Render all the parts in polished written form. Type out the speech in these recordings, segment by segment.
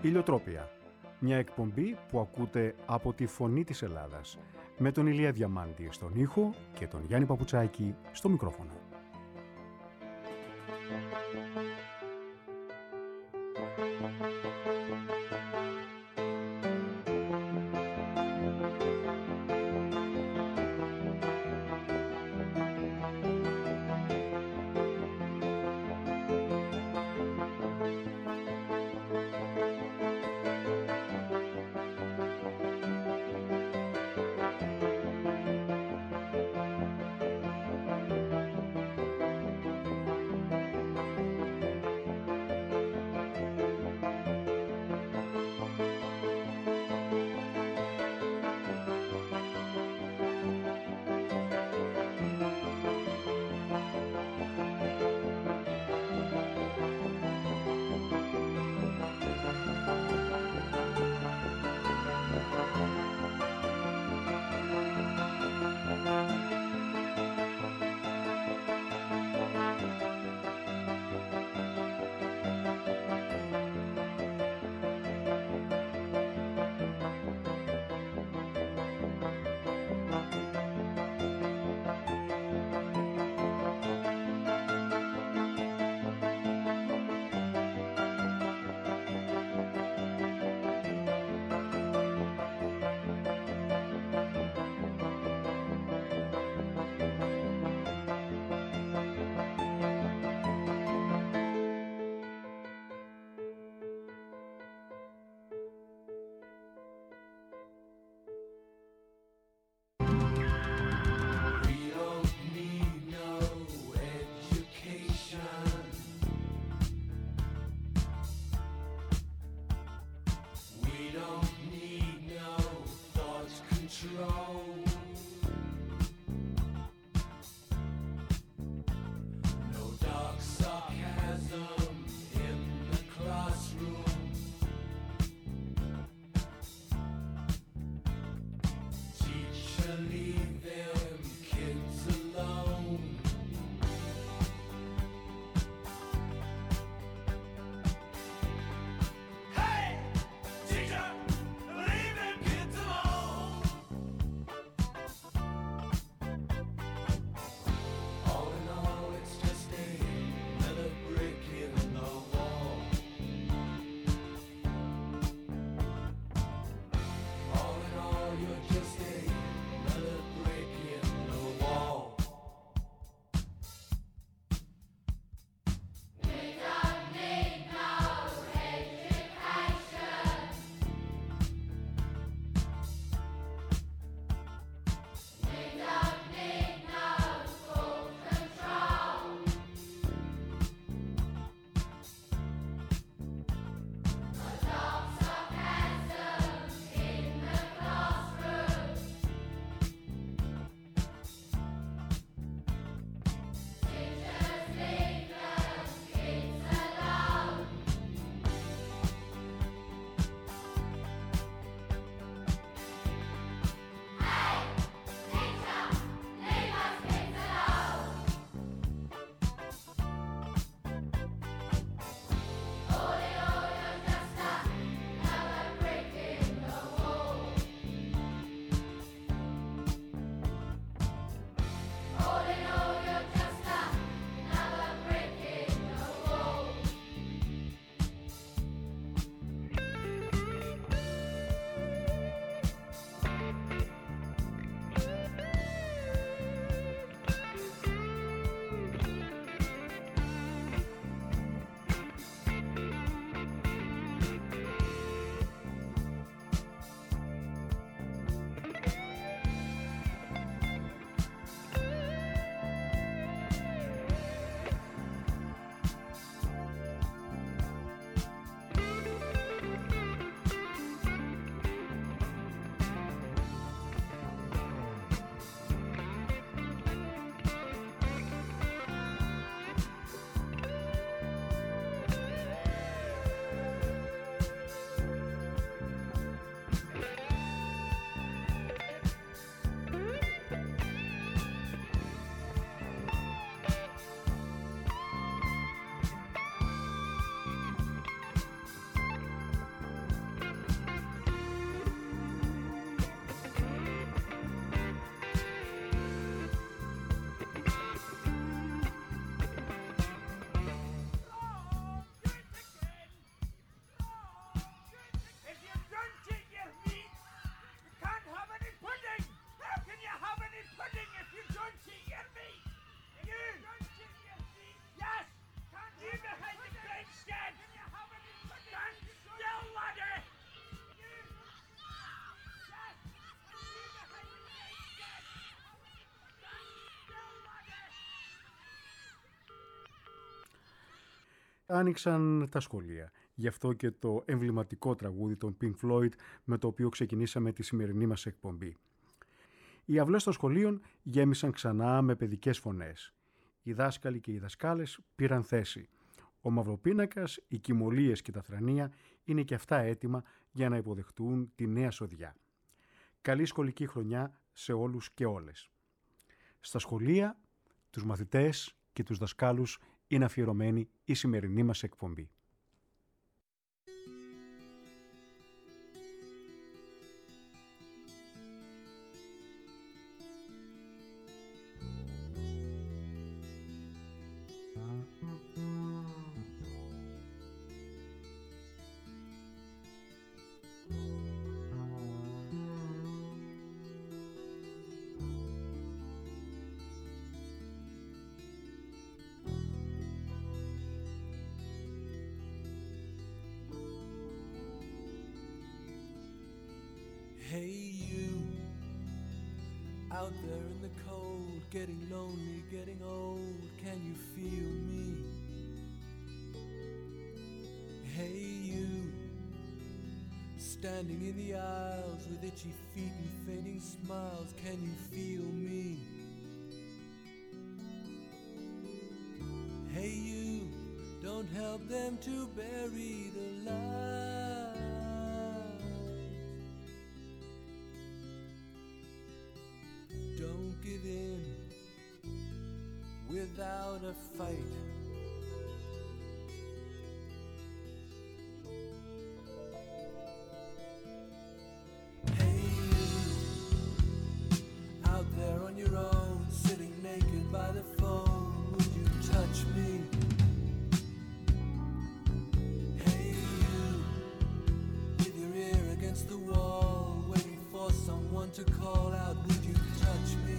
Ηλιοτρόπια. Μια εκπομπή που ακούτε από τη Φωνή της Ελλάδας. Με τον Ηλία Διαμάντη στον ήχο και τον Γιάννη Παπουτσάκη στο μικρόφωνο. Άνοιξαν τα σχολεία. Γι' αυτό και το εμβληματικό τραγούδι των Pink Floyd με το οποίο ξεκινήσαμε τη σημερινή μας εκπομπή. Οι αυλές των σχολείων γέμισαν ξανά με παιδικές φωνές. Οι δάσκαλοι και οι δασκάλες πήραν θέση. Ο μαυροπίνακας, οι κυμολίες και τα θρανία είναι και αυτά έτοιμα για να υποδεχτούν τη νέα σοδιά. Καλή σχολική χρονιά σε όλους και όλες. Στα σχολεία, τους μαθητές και τους δασκάλους είναι αφιερωμένη η σημερινή μας εκπομπή. Hey you, out there in the cold, getting lonely, getting old, can you feel me? Hey you, standing in the aisles with itchy feet and fading smiles, can you feel me? Hey you, don't help them to bury the light. Don't give in without a fight. Hey you, out there on your own, sitting naked by the phone, would you touch me? Hey you, with your ear against the wall, waiting for someone to call out, would you touch me?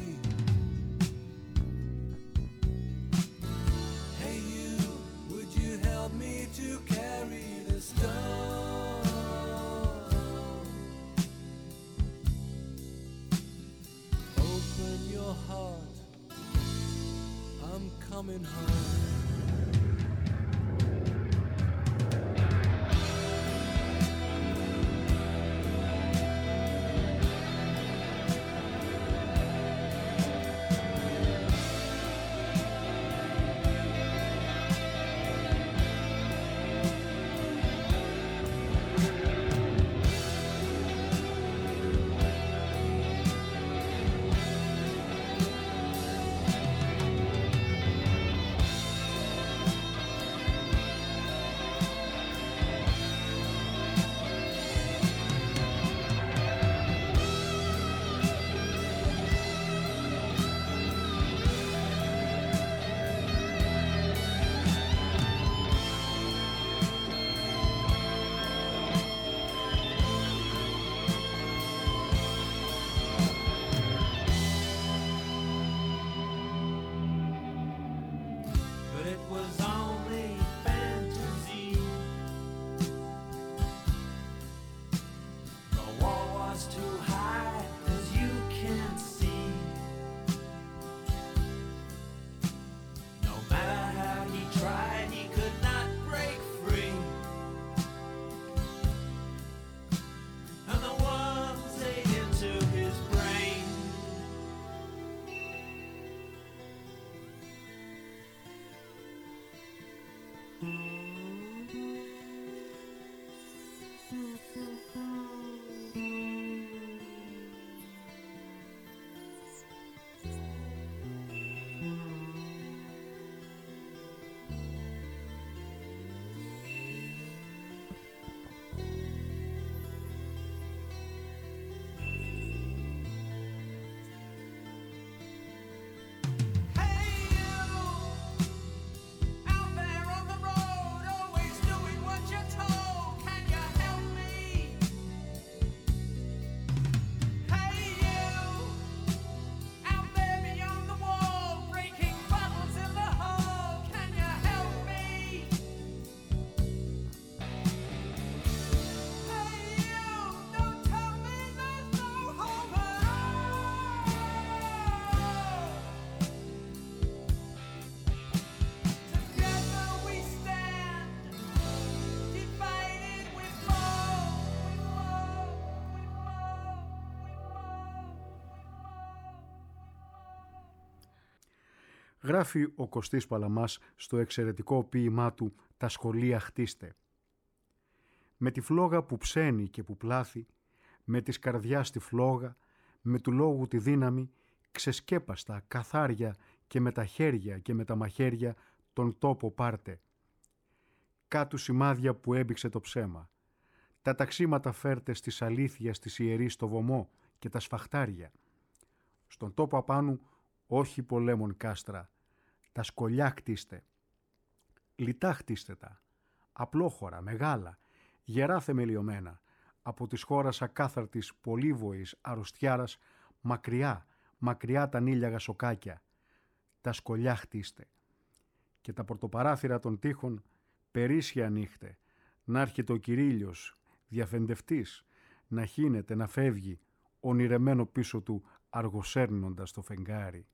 Hey you, would you help me to carry the stone? Open your heart, I'm coming home. Γράφει ο Κωστής Παλαμάς στο εξαιρετικό ποίημά του «Τα σχολεία χτίστε». Με τη φλόγα που ψένει και που πλάθει, με της καρδιάς τη φλόγα, με του λόγου τη δύναμη, ξεσκέπαστα, καθάρια και με τα χέρια και με τα μαχαίρια τον τόπο πάρτε. Κάτω σημάδια που έμπηξε το ψέμα. Τα ταξίματα φέρτε στις αλήθειας της ιερής στο βωμό και τα σφαχτάρια. Στον τόπο απάνου όχι πολέμων κάστρα, τα σκολιά χτίστε. Λιτά χτίστε τα, απλόχωρα, μεγάλα, γερά θεμελιωμένα, από της χώρας ακάθαρτης πολύβοης αρρωστιάρας, μακριά τα νύλια σοκάκια. Τα σκολιά χτίστε. Και τα πορτοπαράθυρα των τείχων περίσσια ανοίχτε, να έρχεται ο Κυρίλιος, διαφεντευτής, να χύνεται, να φεύγει, ονειρεμένο πίσω του αργοσέρνοντας το φεγγάρι.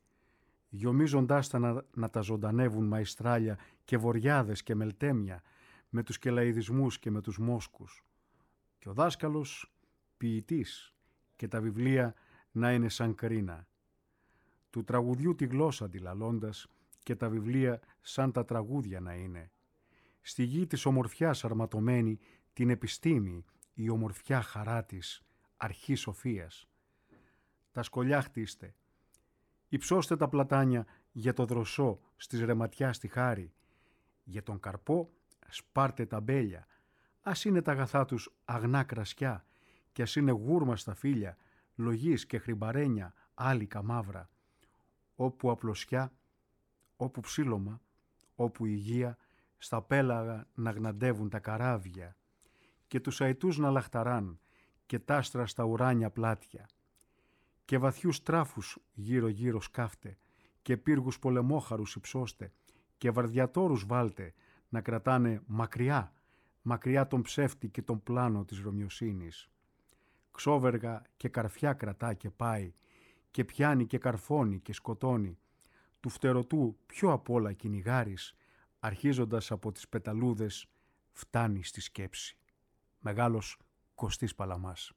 Γιομίζοντάς τα να τα ζωντανεύουν μαϊστράλια και βοριάδες και μελτέμια, με τους κελαηδισμούς και με τους μόσκους. Και ο δάσκαλος ποιητής και τα βιβλία να είναι σαν κρίνα. Του τραγουδιού τη γλώσσα αντιλαλώντας και τα βιβλία σαν τα τραγούδια να είναι. Στη γη της ομορφιάς αρματωμένη την επιστήμη, η ομορφιά χαρά της, αρχή σοφίας. Τα σκολιά χτίστε. Υψώστε τα πλατάνια για το δροσό στις ρεματιά στη χάρη. Για τον καρπό σπάρτε τα μπέλια. Ας είναι τα αγαθά τους αγνά κρασιά και ας είναι γούρμα στα φύλλα, λογής και χρυμπαρένια, άλικα μαύρα. Όπου απλωσιά, όπου ψήλωμα, όπου υγεία, στα πέλαγα να γναντεύουν τα καράβια και τους αητούς να λαχταράν και τ' άστρα στα ουράνια πλάτια και βαθιούς τράφους γύρω-γύρω σκάφτε και πύργους πολεμόχαρους υψώστε και βαρδιατόρους βάλτε να κρατάνε μακριά τον ψεύτη και τον πλάνο της βρωμιοσύνης. Ξόβεργα και καρφιά κρατά και πάει και πιάνει και καρφώνει και σκοτώνει, του φτερωτού πιο απ' όλα κυνηγάρης, αρχίζοντας από τις πεταλούδες, φτάνει στη σκέψη. Μεγάλος Κωστής Παλαμάς.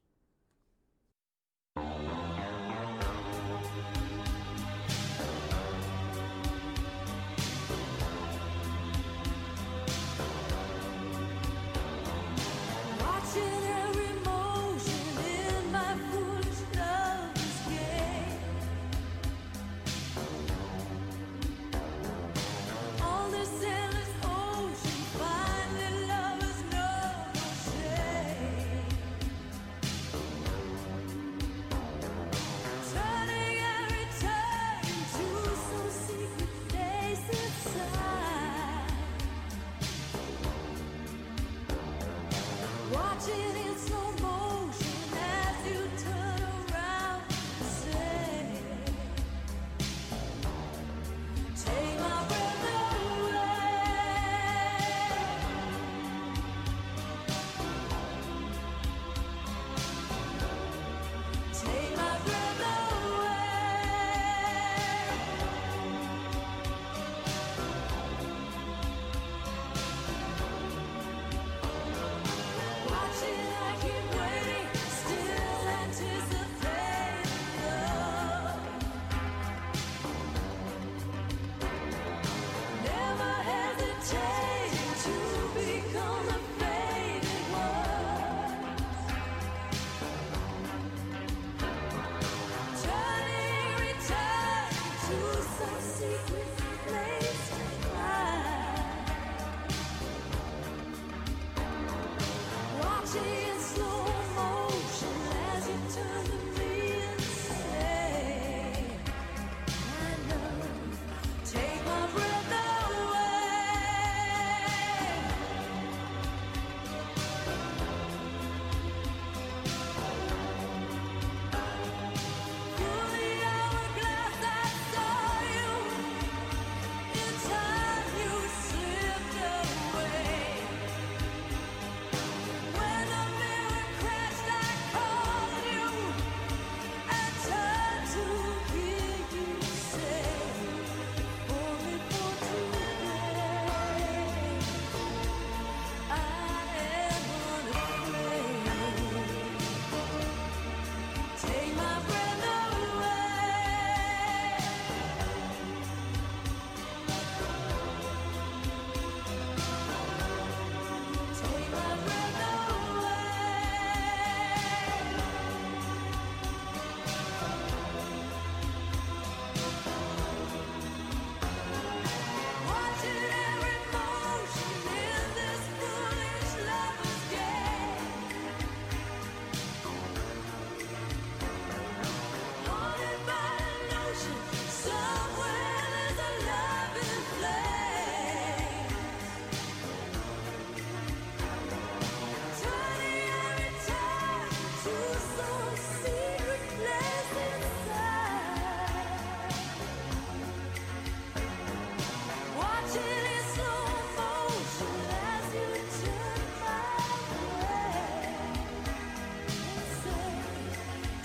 Turning every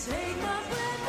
Take my breath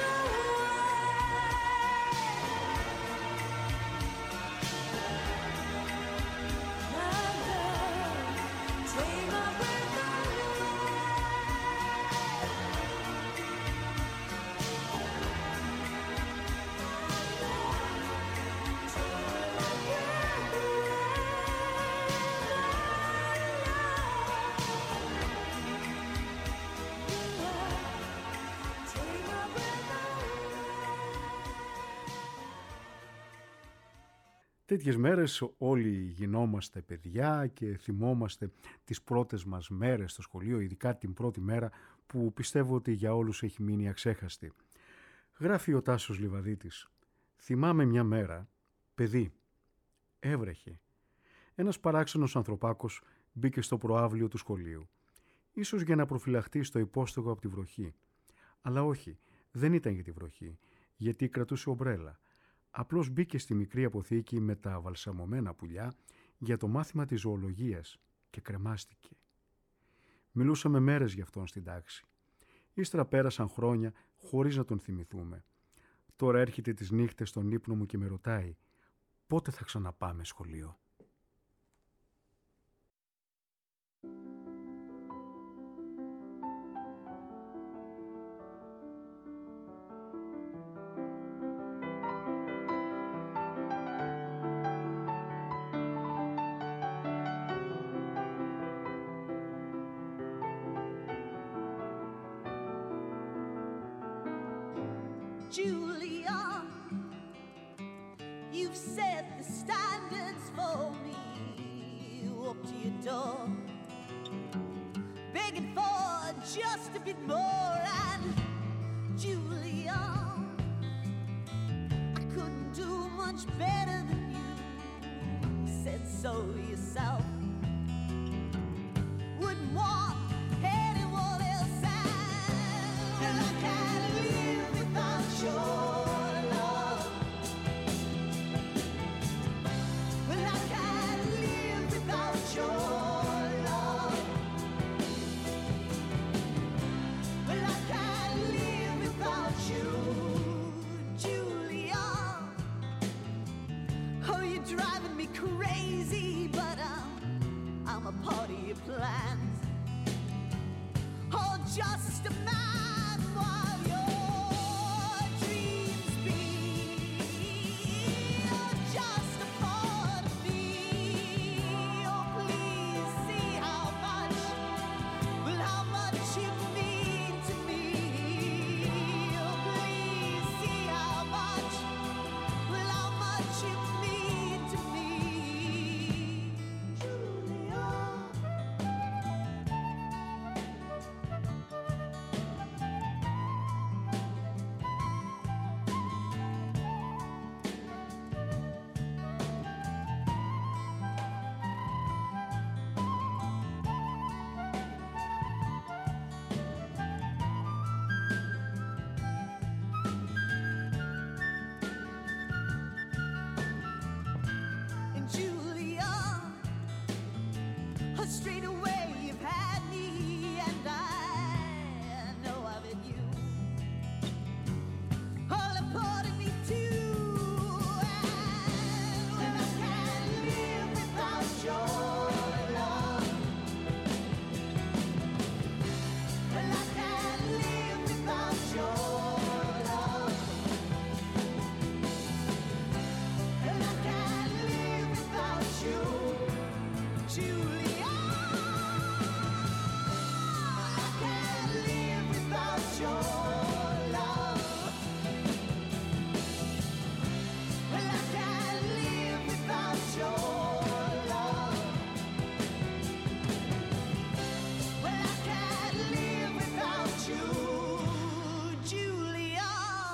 Τέτοιες μέρες όλοι γινόμαστε παιδιά και θυμόμαστε τις πρώτες μας μέρες στο σχολείο, ειδικά την πρώτη μέρα που πιστεύω ότι για όλους έχει μείνει αξέχαστη. Γράφει ο Τάσος Λιβαδίτης: «Θυμάμαι μια μέρα, παιδί, έβρεχε. Ένας παράξενος ανθρωπάκος μπήκε στο προαύλιο του σχολείου. Ίσως για να προφυλαχτεί στο υπόστεγο από τη βροχή. Αλλά όχι, δεν ήταν για τη βροχή, γιατί κρατούσε ομπρέλα. Απλώς μπήκε στη μικρή αποθήκη με τα βαλσαμωμένα πουλιά για το μάθημα της ζωολογίας και κρεμάστηκε. Μιλούσαμε μέρες γι' αυτόν στην τάξη. Ύστερα πέρασαν χρόνια χωρίς να τον θυμηθούμε. Τώρα έρχεται τις νύχτες στον ύπνο μου και με ρωτάει πότε θα ξαναπάμε σχολείο». Julia, you've set the standards for me. Up to your door, begging for just a bit more. And Julia, I couldn't do much better than you. Said so yourself. Wouldn't want anyone else. And I can't live without your love. Well, I can't live without your love. Well, I can't live without you, Julia. Oh, you're driving me crazy, but I'm a part of your plans. Oh, just a man while your dreams be. Oh, just a part of me. Oh, please see how much, well, how much you mean to me. Oh, please see how much, well, how much you mean to me, Julia. And Julia, straight away you've had me, and I know I've had you. All a part of me too. And I can't live without your love. Well, I can't live without your love. And I can't live without you, Julia. I can't live without your love. Well, I can't live without your love. Well, I can't live without you, Julia.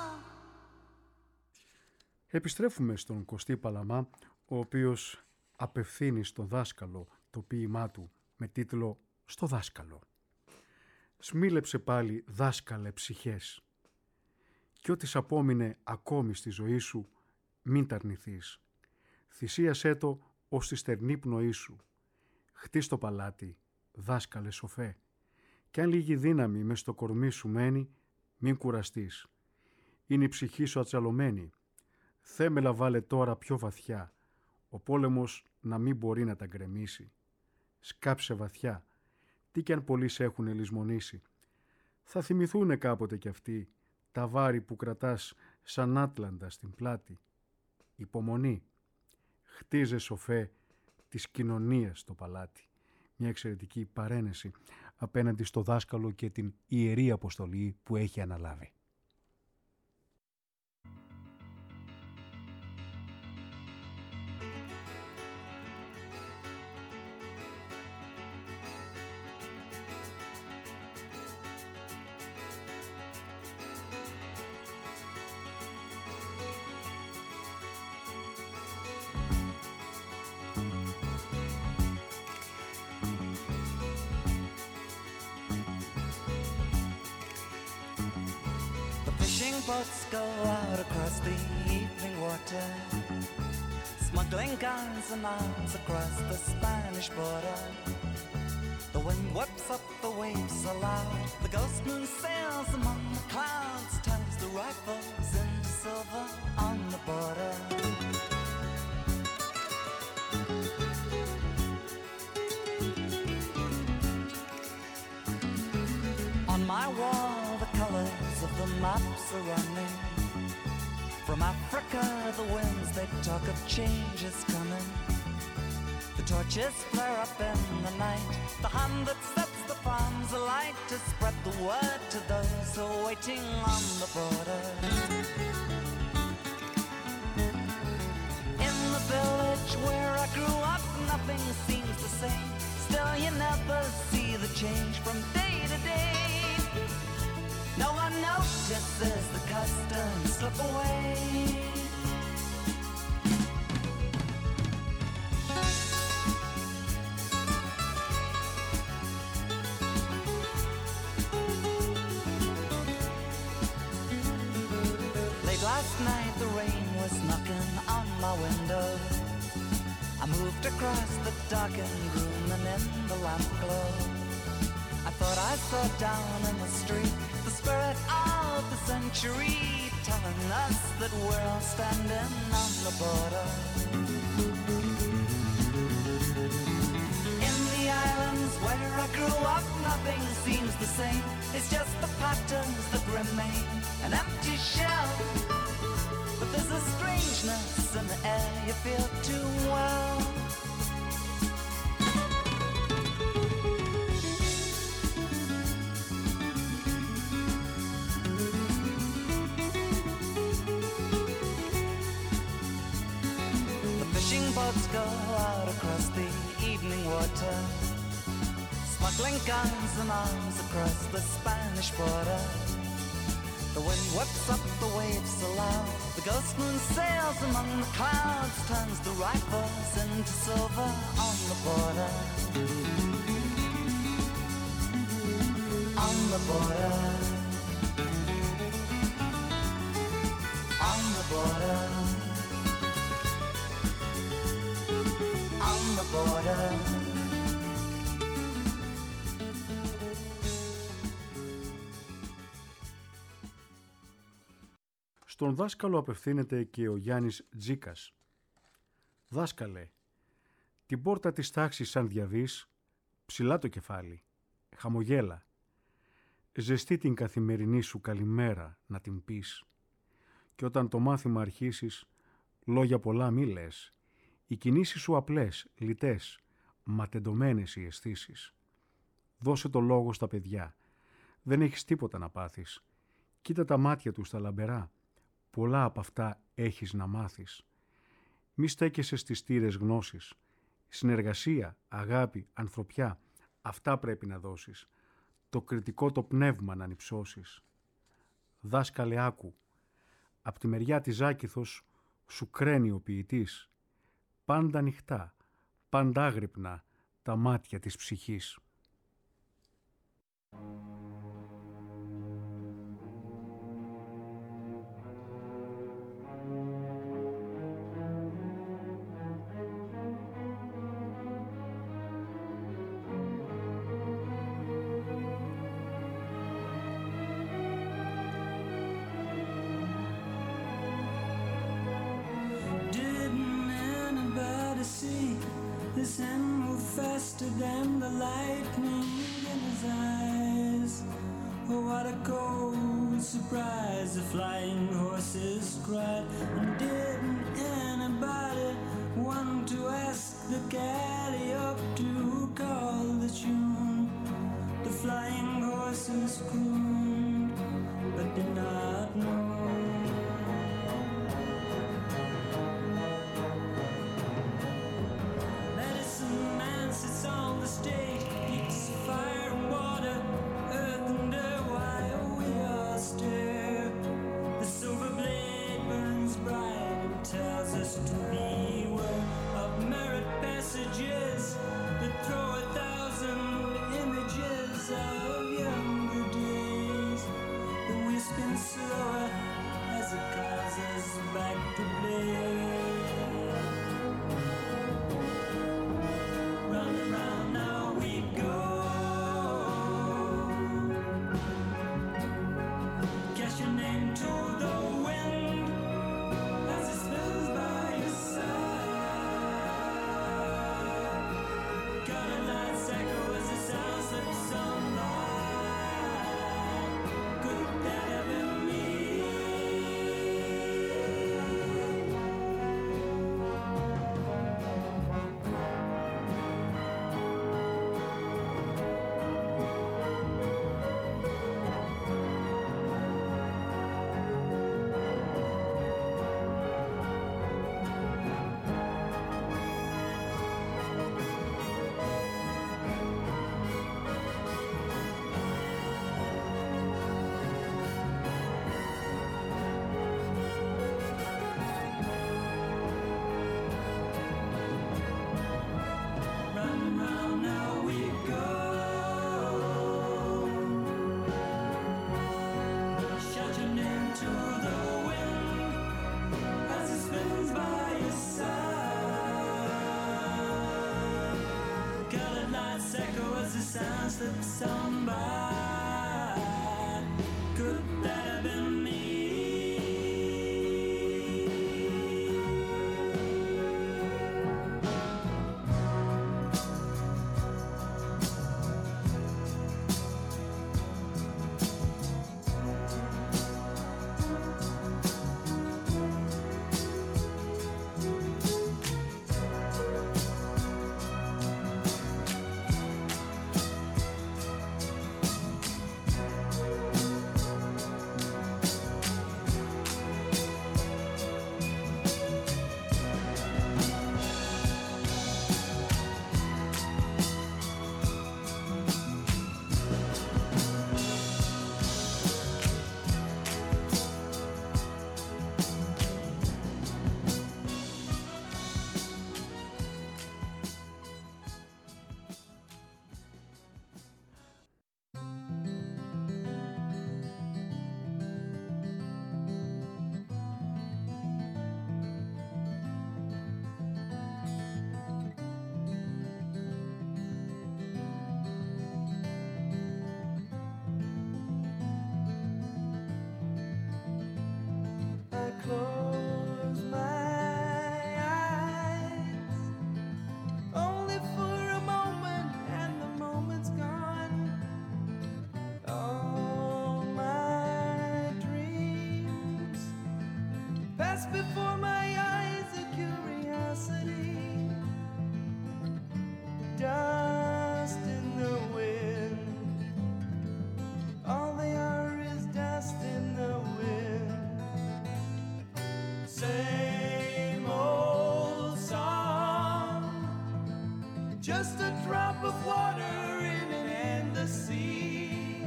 Επιστρέφουμε στον Κωστή Παλαμά, ο οποίος απευθύνει στον δάσκαλο το ποίημά του με τίτλο «Στο δάσκαλο». «Σμίλεψε πάλι, δάσκαλε, ψυχές, κι ό,τι σ' απόμεινε ακόμη στη ζωή σου, μην τ' αρνηθείς. Θυσίασέ το ως τη στερνή πνοή σου. Χτίς το παλάτι, δάσκαλε σοφέ, κι αν λίγη δύναμη μες στο κορμί σου μένει, Μην κουραστείς. Είναι η ψυχή σου ατσαλωμένη. Θέμελα βάλε τώρα πιο βαθιά. Ο πόλεμος να μην μπορεί να τα γκρεμίσει. Σκάψε βαθιά. Τι κι αν πολλοί σε έχουν λησμονήσει. Θα θυμηθούνε κάποτε κι αυτοί τα βάρη που κρατάς σαν άτλαντα στην πλάτη. Υπομονή. Χτίζε σοφέ της κοινωνίας στο παλάτι. Μια εξαιρετική παρένεση απέναντι στο δάσκαλο και την ιερή αποστολή που έχει αναλάβει. Boats go out across the evening water, smuggling guns and arms across the Spanish border. The wind whips up the waves aloud, the ghost moon sails among the clouds, turns the rifles into silver on the border. On my wall the colors of the maps are running. From Africa the winds they talk of change is coming. The torches flare up in the night, the hand that sets the farms alight to spread the word to those who are waiting on the border. In the village where I grew up nothing seems the same. Still you never see the change from day to day. No one notices the customs slip away. Late last night the rain was knocking on my window. I moved across the darkened room and in the lamp glow I thought I saw down in the street the spirit of the century, telling us that we're all standing on the border. In the islands where I grew up, nothing seems the same. It's just the patterns that remain, an empty shell. But there's a strangeness in the air you feel too well. Boats go out across the evening water, smuggling guns and arms across the Spanish border. The wind whips up the waves aloud, the ghost moon sails among the clouds, turns the rifles into silver on the border. On the border. On the border. On the border. Στον δάσκαλο απευθύνεται και ο Γιάννης Τζίκας. «Δάσκαλε, την πόρτα της τάξης σαν διαβείς, ψηλά το κεφάλι, χαμογέλα. Ζεστή την καθημερινή σου καλημέρα να την πεις. Και όταν το μάθημα αρχίσεις, λόγια πολλά μη λες. Οι κινήσεις σου απλές, λιτές, ματεντωμένες οι αισθήσεις. Δώσε το λόγο στα παιδιά. Δεν έχεις τίποτα να πάθεις. Κοίτα τα μάτια τους τα λαμπερά. Πολλά από αυτά έχεις να μάθεις. Μη στέκεσαι στις στήρες γνώσης. Συνεργασία, αγάπη, ανθρωπιά, αυτά πρέπει να δώσεις. Το κριτικό το πνεύμα να ανυψώσεις. Δάσκαλε άκου. Απ' τη μεριά της Ζάκηθος σου κραίνει ο ποιητής. Πάντα ανοιχτά, πάντα άγρυπνα τα μάτια της ψυχής. his hand moved faster than the lightning in his eyes. Oh, what a cold surprise, the flying horses cried. And didn't anybody want to ask the caddy up to call the tune? The flying horses crooned, but did not know. Medicine man sits on the stage, heats fire and water, earth and air, while we all stare. The silver blade burns bright and tells us to beware of merit passages that throw 1,000 images of younger days. The wheel spins slower as it calls us back to play. Round and round now we go. Cast your name to the wind as it spills by your side. Got a night's echo as the sound slips on by. Could that have been me? Round and round now we go. Shout your name to the wind as it spins by your side. Colored lights echo as the sound slips on by. Could that have been me? I close my eyes only for a moment, and the moment's gone. All my dreams pass before my eyes, a curiosity, dust in the wind. All they are is dust in the wind. Same old song, just a drop of water in an endless sea.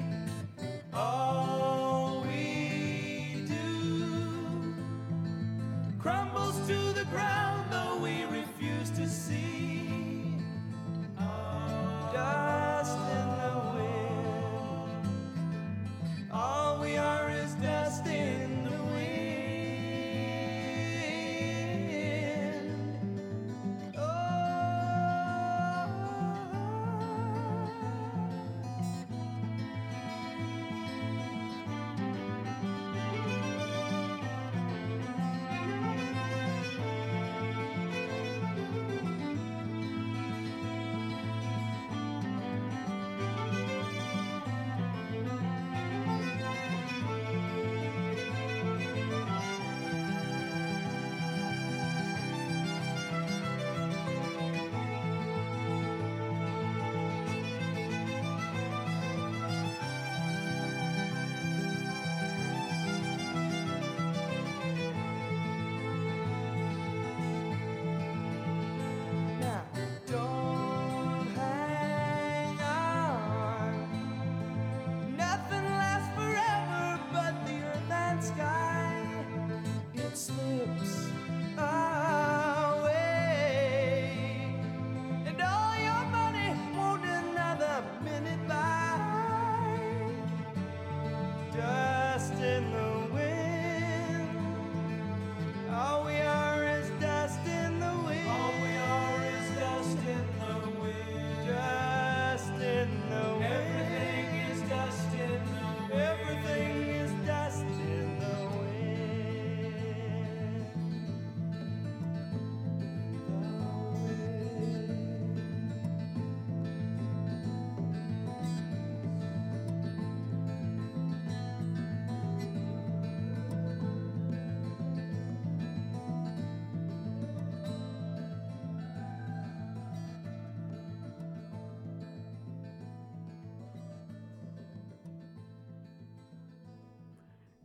All we do crumbles to the ground, though we refuse to see. Dust in the wind. All we are is dust in the wind. Oh.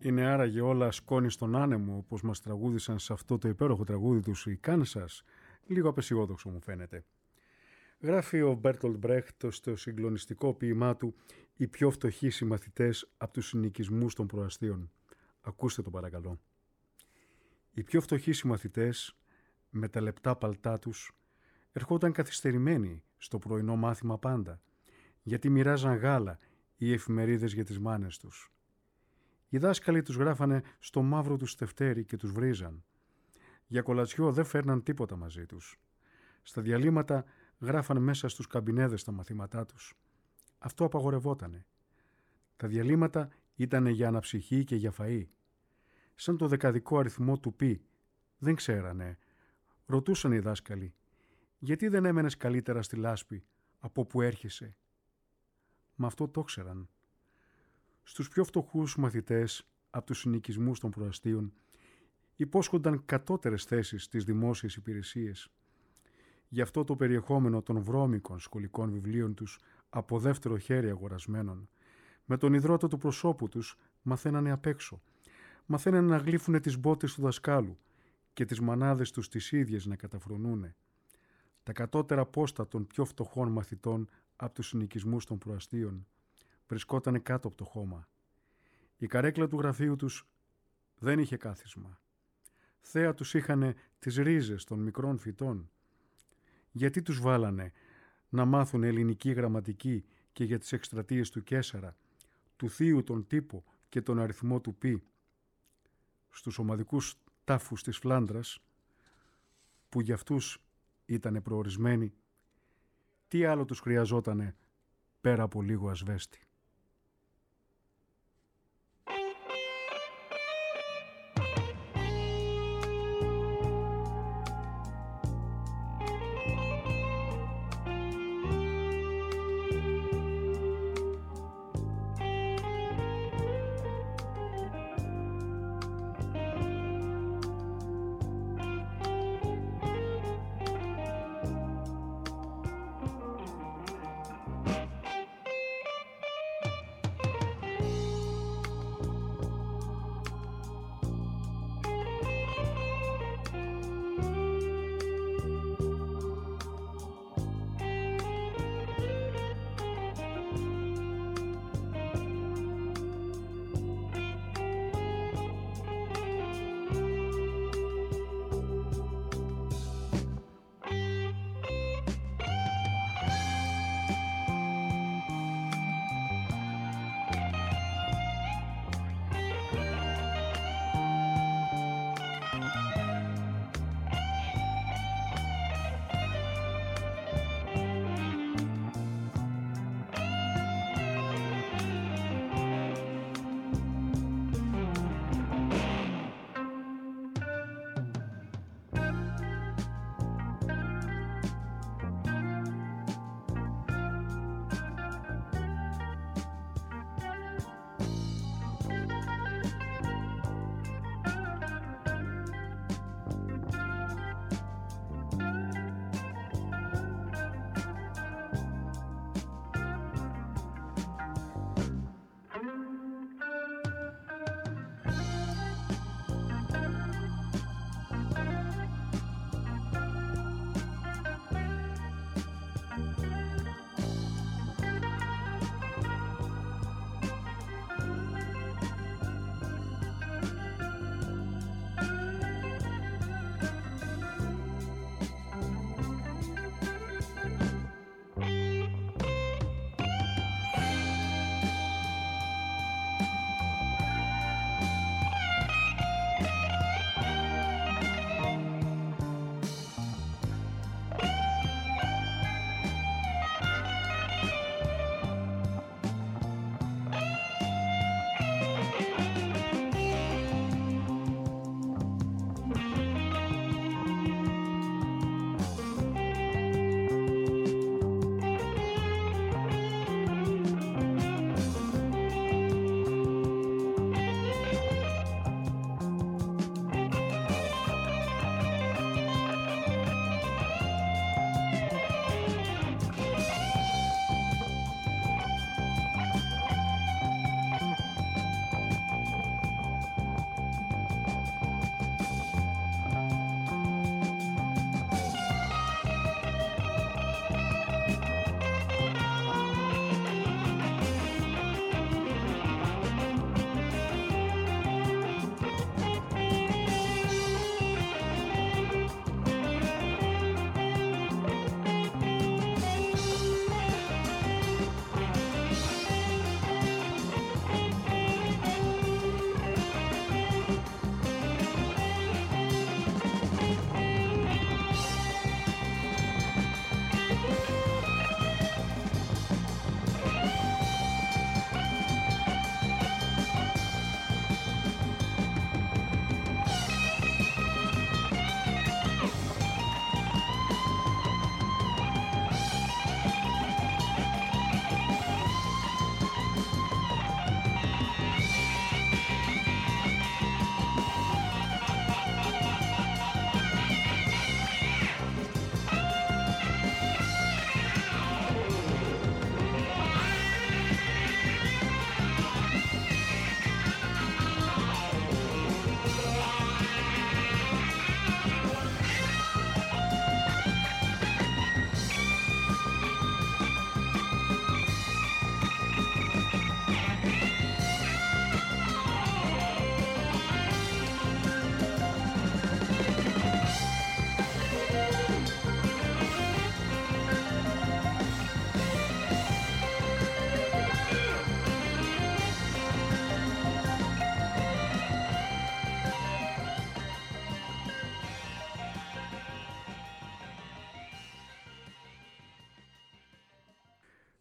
Είναι άραγε όλα σκόνη στον άνεμο, όπως μας τραγούδησαν σε αυτό το υπέροχο τραγούδι τους οι Κάνσας? Λίγο απεσιόδοξο μου φαίνεται. Γράφει ο Μπέρτολτ Μπρέχτ στο συγκλονιστικό ποίημά του «Οι πιο φτωχοί συμμαθητές από τους συνοικισμούς των προαστίων». Ακούστε το παρακαλώ. Οι πιο φτωχοί συμμαθητές, με τα λεπτά παλτά τους, ερχόταν καθυστερημένοι στο πρωινό μάθημα πάντα, γιατί μοιράζαν γάλα ή εφημερίδες για τις μάνες τους. Οι δάσκαλοι τους γράφανε στο μαύρο τους τευτέρι και τους βρίζαν. Για κολατσιό δεν φέρναν τίποτα μαζί τους. Στα διαλύματα γράφαν μέσα στους καμπινέδες τα μαθήματά τους. Αυτό απαγορευότανε. Τα διαλύματα ήταν για αναψυχή και για φαΐ. Σαν το δεκαδικό αριθμό του πι. Δεν ξέρανε. Ρωτούσαν οι δάσκαλοι, γιατί δεν έμενες καλύτερα στη λάσπη από που έρχεσαι? Μα αυτό το ξέραν. Στους πιο φτωχούς μαθητές από τους συνοικισμούς των προαστίων υπόσχονταν κατώτερες θέσεις στις δημόσιες υπηρεσίες. Γι' αυτό το περιεχόμενο των βρώμικων σχολικών βιβλίων τους από δεύτερο χέρι αγορασμένων, με τον ιδρώτα του προσώπου τους μαθαίνανε απ' έξω. Μαθαίνανε να γλύφουνε τις μπότες του δασκάλου και τις μανάδες τους τις ίδιες να καταφρονούνε. Τα κατώτερα πόστα των πιο φτωχών μαθητών από τους συνοικισμούς των προαστίων βρισκότανε κάτω από το χώμα. Η καρέκλα του γραφείου τους δεν είχε κάθισμα. Θέα τους είχανε τις ρίζες των μικρών φυτών. Γιατί τους βάλανε να μάθουν ελληνική γραμματική και για τις εκστρατείες του Καίσαρα, του θείου τον τύπο και τον αριθμό του πι, στους ομαδικούς τάφους της Φλάνδρας, που για αυτούς ήτανε προορισμένοι, τι άλλο τους χρειαζότανε πέρα από λίγο ασβέστη?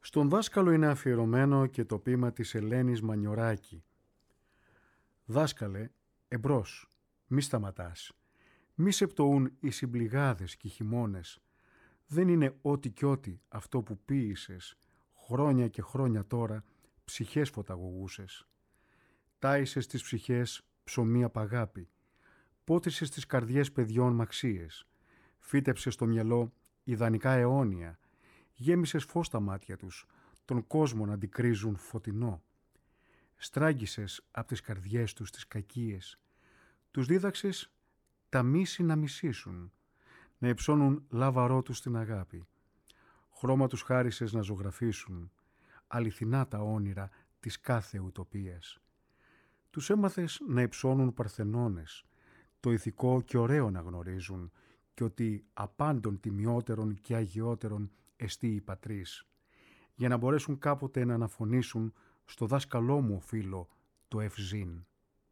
Στον δάσκαλο είναι αφιερωμένο και το ποίημα της Ελένης Μανιωράκη. «Δάσκαλε, εμπρός, μη σταματάς. Μη σε πτωούν οι συμπληγάδες και οι χειμώνες. Δεν είναι ό,τι κι ό,τι αυτό που ποίησες. Χρόνια και χρόνια τώρα ψυχές φωταγωγούσες. Τάισες τις ψυχές ψωμί απαγάπη. Πότισες τις καρδιές παιδιών μαξίες. Φύτεψες στο μυαλό ιδανικά αιώνια. Γέμισες φως τα μάτια τους, τον κόσμο να αντικρίζουν φωτεινό. Στράγγισες από τις καρδιές τους τις κακίες. Τους δίδαξες τα μίση να μισήσουν, να υψώνουν λάβαρό τους την αγάπη. Χρώμα τους χάρισες να ζωγραφίσουν, αληθινά τα όνειρα της κάθε ουτοπίας. Τους έμαθες να υψώνουν παρθενώνες, το ηθικό και ωραίο να γνωρίζουν και ότι απάντων τιμιότερων και αγιότερων εστί η πατρίς, για να μπορέσουν κάποτε να αναφωνήσουν στο δάσκαλό μου φίλο το Ευζήν.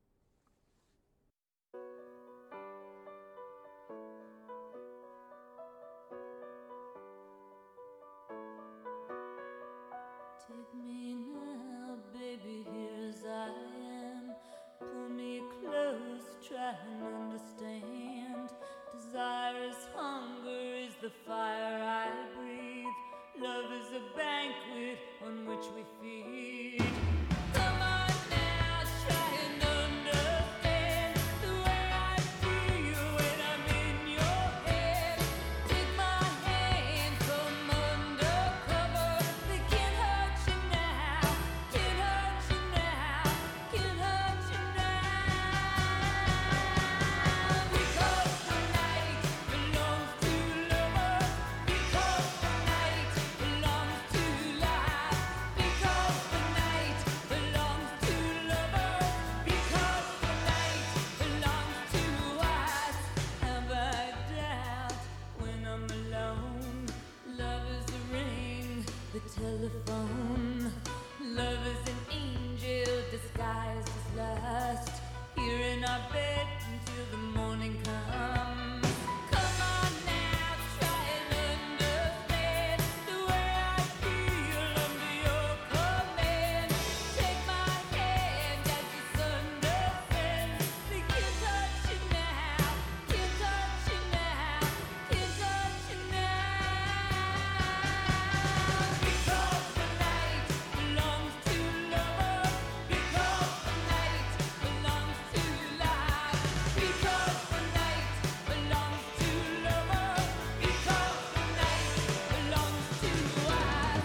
Take me now, baby, here as I am. Pull me close, try and understand. Desire is hunger, is the fire I breathe. Love is a banquet on which we feed. Come on now, try and understand the way I feel when I'm in your head. Take my hand, come undercover. They can't hurt you now, can't hurt you now, can't hurt you now. Because the night belongs to lovers, because the night belongs to life, because the night belongs to lovers, because the night belongs to us. Have I doubt when I'm alone? Love is the ring, the telephone. Love is an angel disguised as lust. Here in our bed until the morning comes. Come on now, try and understand the way I feel under your command. Take my hand as the sun descends. They can't touch you now, can't touch you now, can't touch you now. Because the night belongs to lovers, because the night belongs to life, because the night belongs to lovers, because the night belongs to us.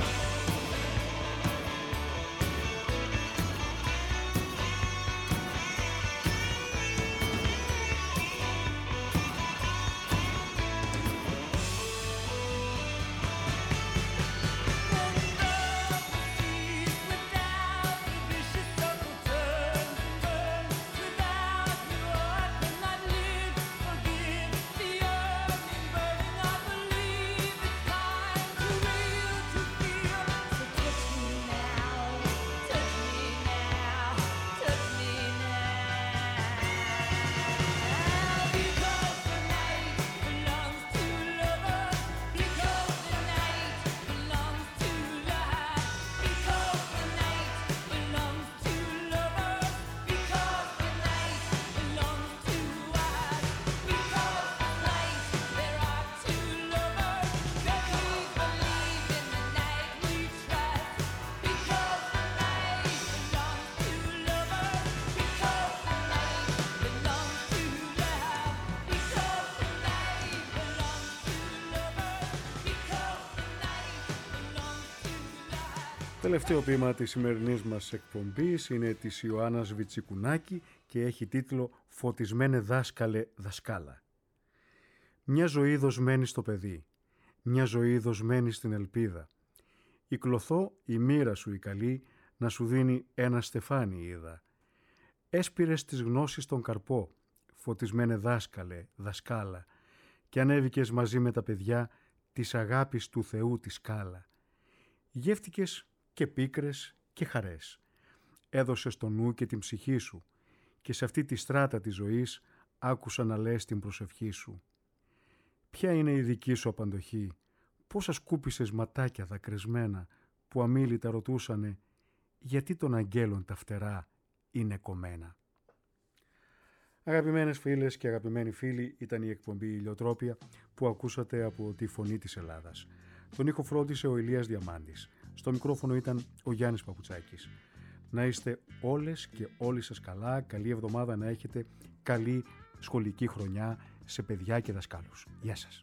Τελευταίο ποίημα της σημερινής μας εκπομπής είναι της Ιωάννας Βιτσικουνάκη και έχει τίτλο «Φωτισμένε δάσκαλε δασκάλα». Μια ζωή δοσμένη στο παιδί, μια ζωή δοσμένη στην ελπίδα. Η κλωθώ η μοίρα σου η καλή να σου δίνει ένα στεφάνι είδα. Έσπηρες τις γνώσεις τον καρπό, φωτισμένε δάσκαλε δασκάλα, και ανέβηκες μαζί με τα παιδιά της αγάπης του Θεού τη σκάλα. Γεύτηκες και πίκρες και χαρές. Έδωσες το νου και την ψυχή σου και σε αυτή τη στράτα της ζωής άκουσα να λες την προσευχή σου. Ποια είναι η δική σου απαντοχή, πόσα σκούπισες ματάκια δακρυσμένα, που αμίλητα ρωτούσανε γιατί των αγγέλων τα φτερά είναι κομμένα. Αγαπημένες φίλες και αγαπημένοι φίλοι, ήταν η εκπομπή Ηλιοτρόπια που ακούσατε από τη Φωνή της Ελλάδας. Τον ήχο φρόντισε ο Ηλίας Διαμάντης. Στο μικρόφωνο ήταν ο Γιάννης Παπουτσάκης. Να είστε όλες και όλοι σας καλά, καλή εβδομάδα να έχετε, καλή σχολική χρονιά σε παιδιά και δασκάλους. Γεια σας.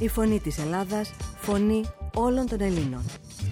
Η φωνή της Ελλάδας, φωνή όλων των Ελλήνων.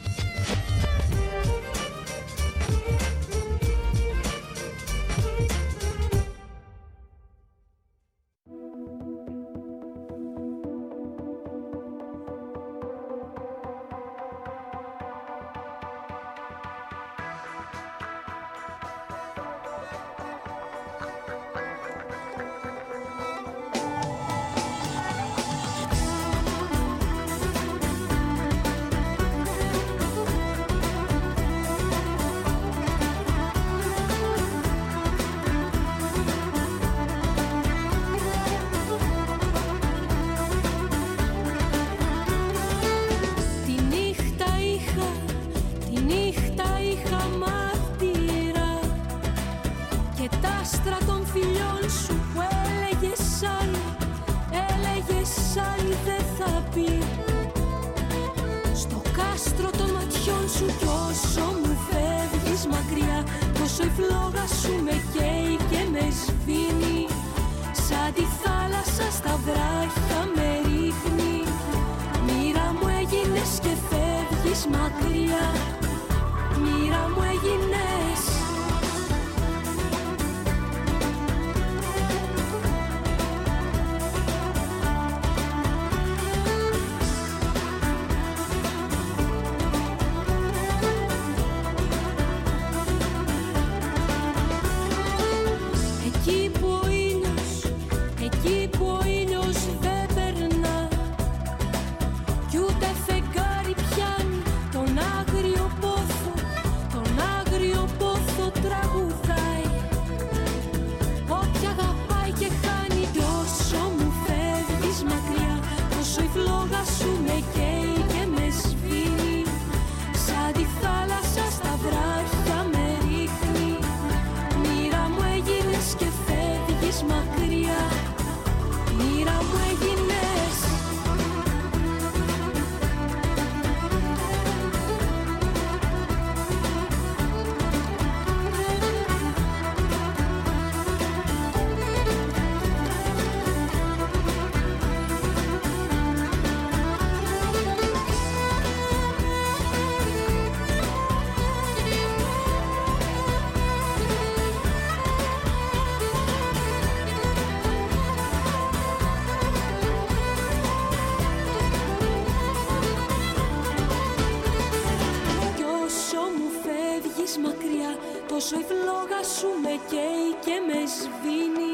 Τόσο η φλόγα σου με καίει και με σβήνει,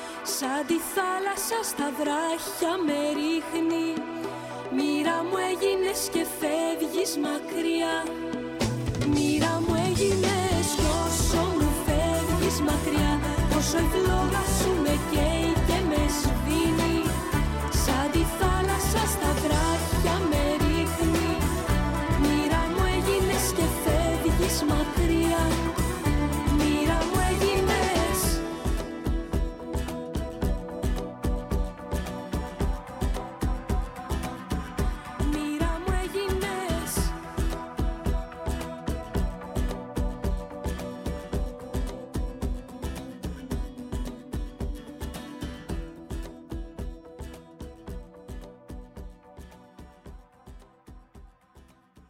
σαν τη θάλασσα στα βράχια με ρίχνει. Μοίρα μου έγινες και φεύγεις μακριά. Μοίρα μου έγινες κι όσο μου φεύγεις μακριά. Τόσο η φλόγα σου με καίει